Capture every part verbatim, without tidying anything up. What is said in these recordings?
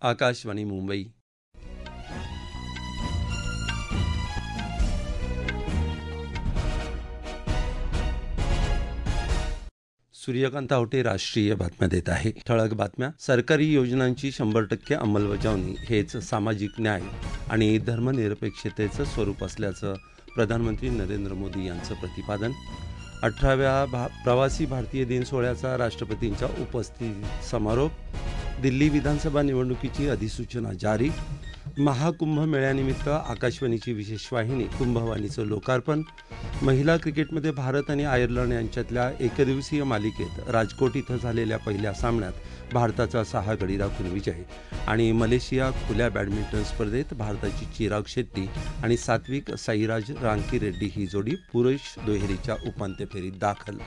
आकाशवाणी मुंबई. सूर्यकांत आवटे राष्ट्रीय बातम्या देत आहे. ठळक बातम्या. सरकारी योजनांची शंभर टक्के अंमलबजावणी हेच सामाजिक न्याय आणि धर्मनिरपेक्षतेचं स्वरूप असल्याचं प्रधानमंत्री नरेंद्र मोदी यांचं प्रतिपादन. अठराव्या भा प्रवासी भारतीय दिन सोहळ्याचा राष्ट्रपतींच्या उपस्थितीत समारोप. दिल्ली विधानसभा निवडणुकीची अधिसूचना जारी. महाकुंभमेळ्यानिमित्त आकाशवाणीची विशेष वाहिनी कुंभवाणीचं लोकार्पण. महिला क्रिकेटमध्ये भारत आणि आयर्लंड यांच्यातल्या एकदिवसीय मालिकेत राजकोट इथं झालेल्या पहिल्या सामन्यात भारताचा सहा गडी राखून विजय. आणि मलेशिया खुल्या बॅडमिंटन स्पर्धेत भारताची चिराग शेट्टी आणि सात्विक साईराज रांकीरेड्डी ही जोडी पुरुष दुहेरीच्या उपांत्य फेरीत दाखल.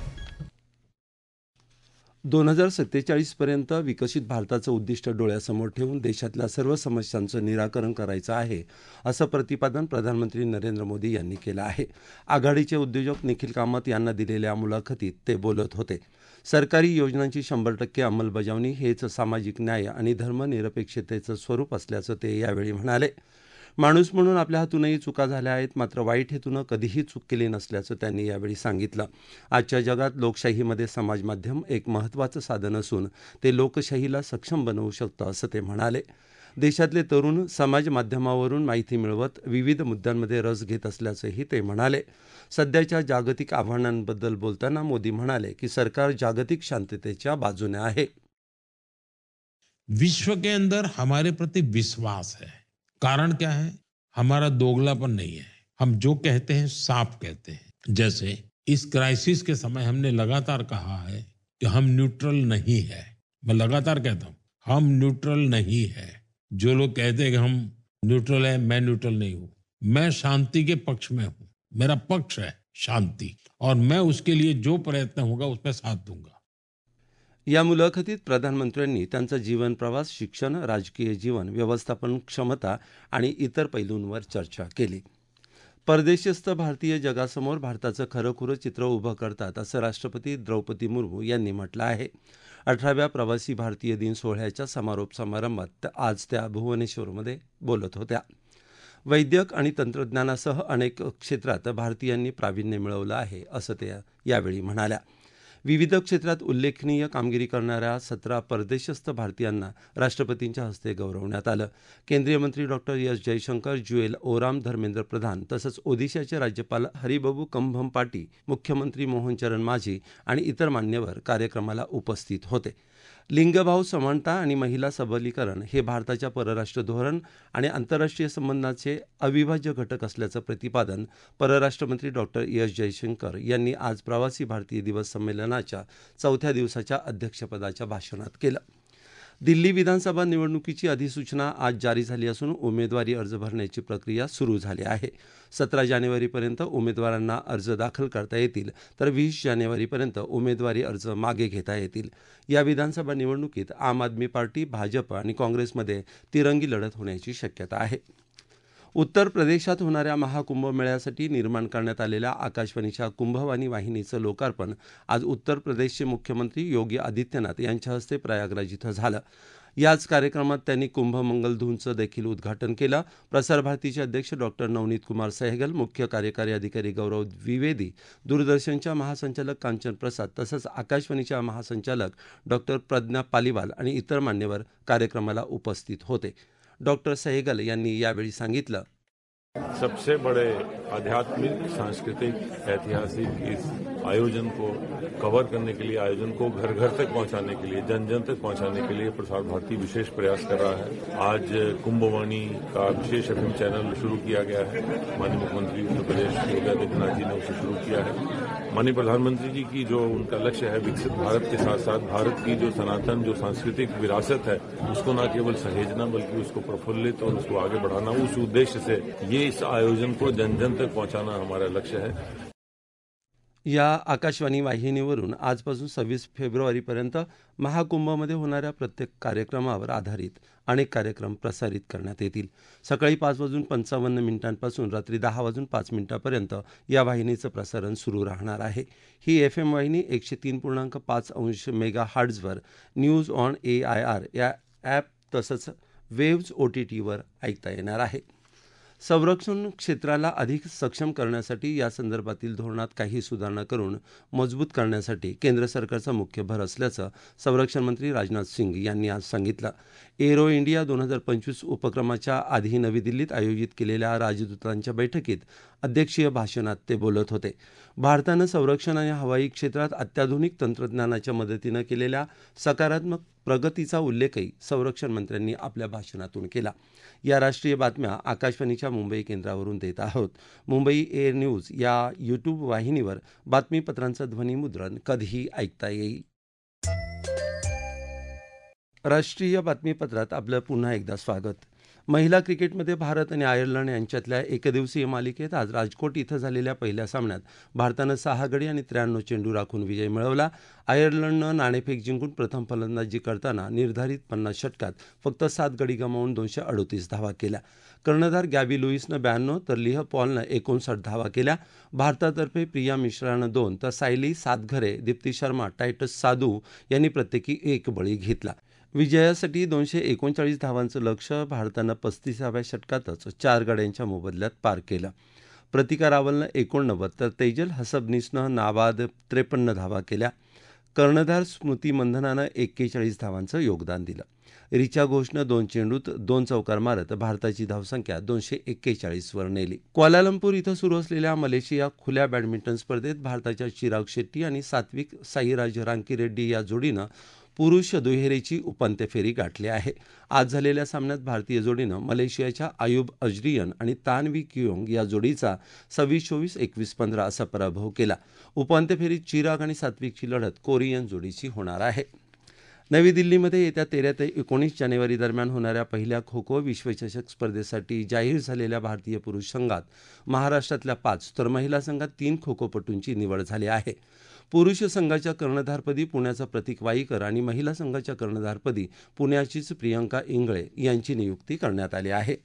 दोन हजार सत्तेचाळीसपर्यंत विकसित भारताचं उद्दिष्ट डोळ्यासमोर ठेवून देशातल्या सर्व समस्यांचं निराकरण करायचं आहे, असं प्रतिपादन प्रधानमंत्री नरेंद्र मोदी यांनी केलं आहे. आघाडीचे उद्योजक निखिल कामत यांना दिलेल्या मुलाखतीत ते बोलत होते. सरकारी योजनांची शंभर टक्के अंमलबजावणी हेच सामाजिक न्याय आणि धर्मनिरपेक्षतेचं स्वरूप असल्याचं ते यावेळी म्हणाले. माणूस म्हणून आपल्या हातूनही चुका झाल्या आहेत, मात्र वाईट हेतूनं कधीही चूक केली नसल्याचं त्यांनी यावेळी सांगितलं. आजच्या जगात लोकशाहीमध्ये समाज माध्यम एक महत्त्वाचं साधन असून ते लोकशाहीला सक्षम बनवू शकतं, असं ते म्हणाले. देशातले तरुण समाज माध्यमावरून माहिती मिळवत विविध मुद्द्यांमध्ये रस घेत असल्याचंही ते म्हणाले. सध्याच्या जागतिक आव्हानांबद्दल बोलताना मोदी म्हणाले की सरकार जागतिक शांततेच्या बाजूने आहे. विश्व के अंदर हमारे प्रति विश्वास है. कारण क्या है? हमारा दोगलापन नहीं है. हम जो कहते हैं साफ कहते हैं. जैसे इस क्राइसिस के समय हमने लगातार कहा है कि हम न्यूट्रल नहीं है. मैं लगातार कहता हूं हम न्यूट्रल नहीं है. जो लोग कहते हैं कि हम न्यूट्रल है, मैं न्यूट्रल नहीं हूं. मैं शांति के पक्ष में हूं. मेरा पक्ष है शांति, और मैं उसके लिए जो प्रयत्न होगा उसमें साथ दूंगा. या मुलाखतीत प्रधानमंत्र्यांनी त्यांचा जीवन प्रवास, शिक्षण, राजकीय जीवन, व्यवस्थापन क्षमता आणि इतर पैलूंवर चर्चा केली. परदेशस्थ भारतीय जगासमोर भारताचं खरंखुरं चित्र उभं करतात, असं राष्ट्रपती द्रौपदी मुर्मू यांनी म्हटलं आहे. अठराव्या प्रवासी भारतीय दिन सोहळ्याच्या समारोप समारंभात आज त्या भुवनेश्वरमध्ये बोलत होत्या. वैद्यक आणि तंत्रज्ञानासह अनेक क्षेत्रात भारतीयांनी प्रावीण्य मिळवलं आहे, असं त्या यावेळी म्हणाल्या. विविध क्षेत्रात उल्लेखनीय कामगिरी करणाऱ्या सतरा परदेशस्थ भारतीयांना राष्ट्रपतींच्या हस्ते गौरवण्यात आलं. केंद्रीय मंत्री डॉक्टर एस जयशंकर, ज्युएल ओराम, धर्मेंद्र प्रधान तसंच ओदिशाचे राज्यपाल हरिबाबू कंभमपाटी, मुख्यमंत्री मोहन चरण माझी आणि इतर मान्यवर कार्यक्रमाला उपस्थित होते. लिंगभाव समानता आणि महिला सबलीकरण हे भारताच्या परराष्ट्र धोरण आणि आंतरराष्ट्रीय संबंधाचे अविभाज्य घटक असल्याचं प्रतिपादन परराष्ट्रमंत्री डॉक्टर एस जयशंकर यांनी आज प्रवासी भारतीय दिवस संमेलनाच्या चौथ्या दिवसाच्या अध्यक्षपदाच्या भाषणात केलं. दिल्ली विधानसभा निवडणुकीची अधिसूचना आज जारी झाली असून उमेदवारी अर्ज भरण्याची प्रक्रिया सुरू झाली आहे. सतरा जानेवारीपर्यंत उमेदवारांना अर्ज दाखल करता येतील, तर वीस जानेवारीपर्यंत उमेदवारी अर्ज मागे घेता येतील. या विधानसभा निवडणुकीत आम आदमी पार्टी, भाजप आणि काँग्रेसमध्ये तिरंगी लढत होण्याची शक्यता आहे. उत्तर प्रदेशात होणाऱ्या महाकुंभमेळ्यासाठी निर्माण करण्यात आलेल्या आकाशवाणीच्या कुंभवाणी वाहिनीचं लोकार्पण आज उत्तर प्रदेशचे मुख्यमंत्री योगी आदित्यनाथ यांच्या हस्ते प्रयागराज इथं झालं. याच कार्यक्रमात त्यांनी कुंभमंगलधूंचं देखील उद्घाटन केलं. प्रसारभारतीचे अध्यक्ष डॉक्टर नवनीत कुमार सहगल, मुख्य कार्यकारी अधिकारी गौरव द्विवेदी, दूरदर्शनच्या महासंचालक कांचन प्रसाद तसंच आकाशवाणीच्या महासंचालक डॉक्टर प्रज्ञा पालीवाल आणि इतर मान्यवर कार्यक्रमाला उपस्थित होते. डॉक्टर सहगल यांनी यावेळी सांगितलं, सबसे बड़े आध्यात्मिक, सांस्कृतिक, ऐतिहासिक इस आयोजन को कवर करने के लिए, आयोजन को घर घर तक पहुंचाने के लिए, जन जन तक पहुंचाने के लिए प्रसार भारती विशेष प्रयास कर रहा है. आज कुंभवाणी का विशेष एफएम चैनल शुरू किया गया है. माननीय मुख्यमंत्री उत्तर प्रदेश योगी आदित्यनाथ जी ने उसे शुरू किया है. माननीय प्रधानमंत्री जी की जो उनका लक्ष्य है विकसित भारत के साथ साथ भारत की जो सनातन जो सांस्कृतिक विरासत है उसको न केवल सहेजना बल्कि उसको प्रफुल्लित और उसको आगे बढ़ाना, उस उद्देश्य से ये इस आयोजन को जन जन तक पहुंचाना हमारा लक्ष्य है. या आकाशवाणी वाहिनीवरून आजपासून सव्वीस फेब्रुवारीपर्यंत महाकुंभमध्ये होणाऱ्या प्रत्येक कार्यक्रमावर आधारित अनेक कार्यक्रम प्रसारित करण्यात येतील. सकाळी पाच वाजून पंचावन्न मिनिटांपासून रात्री दहा वाजून पाच मिनिटांपर्यंत या वाहिनीचं प्रसारण सुरू राहणार आहे. ही एफ एम वाहिनी एकशे तीन पूर्णांक पाच अंश मेगा हार्ट्झवर news on A I R या ॲप तसंच वेव्ज ओ टी टीवर ऐकता येणार आहे. संरक्षण क्षेत्राला अधिक सक्षम करण्यासाठी या संदर्भातील धोरणात काही सुधारणा करून मजबूत करण्यासाठी केंद्र सरकारचा मुख्य भर असल्याचं संरक्षण मंत्री राजनाथ सिंग यांनी आज सांगितलं. एरो इंडिया दोन हजार पंचवीस उपक्रमाच्या आधी नवी दिल्लीत आयोजित केलेल्या राजदूतांच्या बैठकीत अध्यक्षीय भाषणात ते बोलत होते. भारतानं संरक्षण आणि हवाई क्षेत्रात अत्याधुनिक तंत्रज्ञानाच्या मदतीनं केलेल्या सकारात्मक प्रगतीचा उल्लेखही संरक्षण मंत्र्यांनी आपल्या भाषणातून केला. या राष्ट्रीय बातम्या आकाशवाणीच्या मुंबई केंद्रावरून देत आहोत. मुंबई एअर न्यूज या यूट्यूब वाहिनीवर बातमीपत्रांचं ध्वनिमुद्रण कधीही ऐकता येईल. राष्ट्रीय बातमीपत्रात आपलं पुन्हा एकदा स्वागत. महिला क्रिकेटमध्ये भारत आणि आयर्लंड यांच्यातल्या एकदिवसीय मालिकेत आज राजकोट इथं झालेल्या पहिल्या सामन्यात भारतानं सहा गडी आणि त्र्याण्णव चेंडू राखून विजय मिळवला. आयर्लंडनं नाणेफेक जिंकून प्रथम फलंदाजी करताना निर्धारित पन्नास षटकात फक्त सात गडी गमावून दोनशे अडोतीस धावा केल्या. कर्णधार गॅबी लुईसनं ब्याण्णव तर लिह पॉलनं एकोणसाठ धावा केल्या. भारतातर्फे प्रिया मिश्रानं दोन तर सायली सातघरे, दीप्ती शर्मा, टायटस साधू यांनी प्रत्येकी एक बळी घेतला. विजयासाठी दोनशे एकोणचाळीस धावांचं लक्ष्य भारतानं पस्तीसाव्या षटकातच चार गड्यांच्या मोबदल्यात पार केलं. प्रतिका रावलनं एकोणनव्वद तर तेजल हसबनीसनं नाबाद त्रेपन्न धावा केल्या. कर्णधार स्मृती मंधनानं एक्केचाळीस धावांचं योगदान दिलं. रिचा घोषनं दोन चेंडूत दोन चौकार मारत भारताची धावसंख्या दोनशे एक्केचाळीसवर नेली. क्वालालंपूर इथं सुरू असलेल्या मलेशिया खुल्या बॅडमिंटन स्पर्धेत भारताच्या चिराग शेट्टी आणि सात्विक साईराज रांकीरेड्डी या जोडीनं पुरुष दुहेरीची उपांत्य फेरी गाठली आहे. आज झालेल्या सामन्यात भारतीय जोडीनं मलेशियाच्या आयुब अजरियन आणि तानवी क्युयोंग या जोडीचा सव्वीस चोवीस एकवीस पंधरा असा पराभव केला. उपांत्य फेरीत चिराग आणि सात्विकची लढत कोरियन जोडीची होणार आहे. नवी दिल्लीमध्ये येत्या तेरा ते एकोणीस जानेवारी दरम्यान होणाऱ्या पहिल्या खो खो विश्वचषक स्पर्धेसाठी जाहीर झालेल्या भारतीय पुरुष संघात महाराष्ट्रातल्या पाच तर महिला संघात तीन खो खोपटूंची निवड झाली आहे. पुरुष संघाच्या कर्णधारपदी पुण्याचा प्रतीक वाईकर आणि महिला संघाच्या कर्णधारपदी पुण्याचीच प्रियंका इंगळे यांची नियुक्ती करण्यात आली आहे.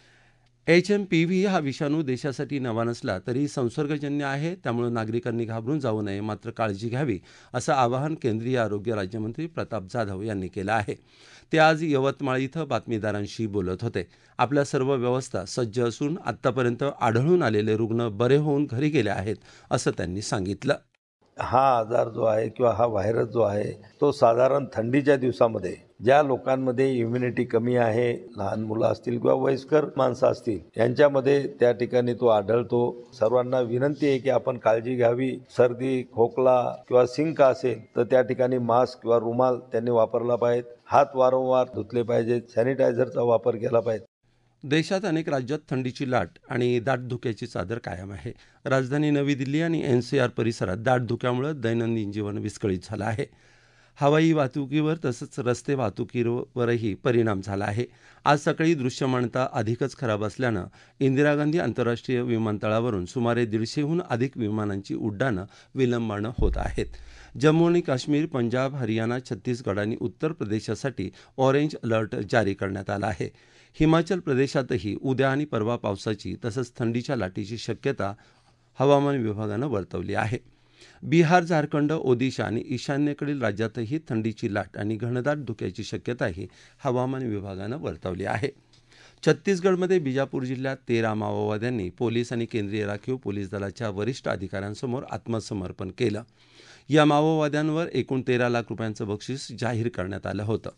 एच एम पी व्ही हा विषाणू देशासाठी नवा नसला तरी संसर्गजन्य आहे, त्यामुळे नागरिकांनी घाबरून जाऊ नये, मात्र काळजी घ्यावी असं आवाहन केंद्रीय आरोग्य राज्यमंत्री प्रताप जाधव यांनी केलं आहे. ते आज यवतमाळ इथं बातमीदारांशी बोलत होते. आपल्या सर्व व्यवस्था सज्ज असून आत्तापर्यंत आढळून आलेले रुग्ण बरे होऊन घरी गेले आहेत असं त्यांनी सांगितलं. हा आजार जो आहे किंवा हा व्हायरस जो आहे तो साधारण थंडीच्या दिवसामध्ये ज्या लोकांमध्ये इम्युनिटी कमी आहे, लहान मुलं असतील किंवा वयस्कर माणसं असतील, यांच्यामध्ये त्या ठिकाणी तो आढळतो. सर्वांना विनंती आहे की आपण काळजी घ्यावी. सर्दी, खोकला किंवा शिंक असेल तर त्या ठिकाणी मास्क किंवा रुमाल त्यांनी वापरला पाहिजे. हात वारंवार धुतले पाहिजेत. सॅनिटायझरचा वापर केला पाहिजे. देशात अनेक राज्यात थंडीची लाट आणि दाट धुक्याची चादर कायम आहे. राजधानी नवी दिल्ली आणि एन सी आर परिसरात दाट धुक्यामुळे दैनंदिन जीवन विस्कळीत झालं आहे. हवाई वाहतुकीवर तसंच रस्ते वाहतुकीवरही परिणाम झाला आहे. आज सकाळी दृश्यमानता अधिकच खराब असल्यानं इंदिरा गांधी आंतरराष्ट्रीय विमानतळावरून सुमारे दीडशेहून अधिक विमानांची उड्डाणं विलंबानं होत आहेत. जम्मू आणि काश्मीर, पंजाब, हरियाणा, छत्तीसगड आणि उत्तर प्रदेशासाठी ऑरेंज अलर्ट जारी करण्यात आला आहे. हिमाचल प्रदेशातही उद्या आणि परवा पावसाची तसंच थंडीच्या लाटेची शक्यता हवामान विभागानं वर्तवली आहे. बिहार, झारखंड, ओदिशा आणि ईशान्येकडील राज्यातही थंडीची लाट आणि घनदाट धुक्याची शक्यताही हवामान विभागानं वर्तवली आहे. छत्तीसगडमध्ये बिजापूर जिल्ह्यात तेरा माओवाद्यांनी पोलीस आणि केंद्रीय राखीव पोलीस दलाच्या वरिष्ठ अधिकाऱ्यांसमोर आत्मसमर्पण केलं. या माओवाद्यांवर एकूण तेरा लाख रुपयांचं बक्षीस जाहीर करण्यात आलं होतं.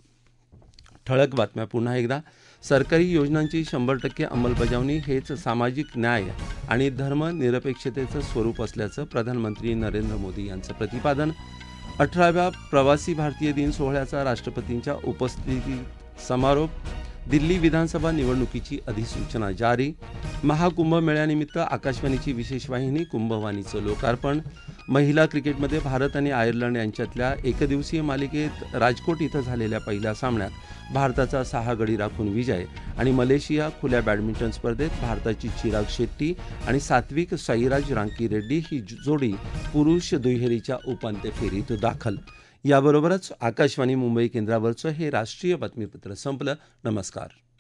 ठळक बातम्या पुन्हा एकदा. सरकारी योजनांची शंभर टक्के अंमलबजावणी हेच सामाजिक न्याय आणि धर्मनिरपेक्षतेचं स्वरूप असल्याचं प्रधानमंत्री नरेंद्र मोदी यांचं प्रतिपादन. अठराव्या प्रवासी भारतीय दिन सोहळ्याचा राष्ट्रपतींच्या उपस्थितीत समारोप. दिल्ली विधानसभा निवडणुकीची अधिसूचना जारी. महाकुंभमेळ्यानिमित्त आकाशवाणीची विशेष वाहिनी कुंभवाणीचं लोकार्पण. महिला क्रिकेटमध्ये भारत आणि आयर्लंड यांच्यातल्या एकदिवसीय मालिकेत राजकोट इथं झालेल्या पहिल्या सामन्यात भारताचा सहा गडी राखून विजय. आणि मलेशिया खुल्या बॅडमिंटन स्पर्धेत भारताची चिराग शेट्टी आणि सात्विक साईराज रांकीरेड्डी ही जोडी पुरुष दुहेरीच्या उपांत्य फेरीत दाखल. याबरोबरच आकाशवाणी मुंबई केंद्रावरचं हे राष्ट्रीय बातमीपत्र संपलं. नमस्कार.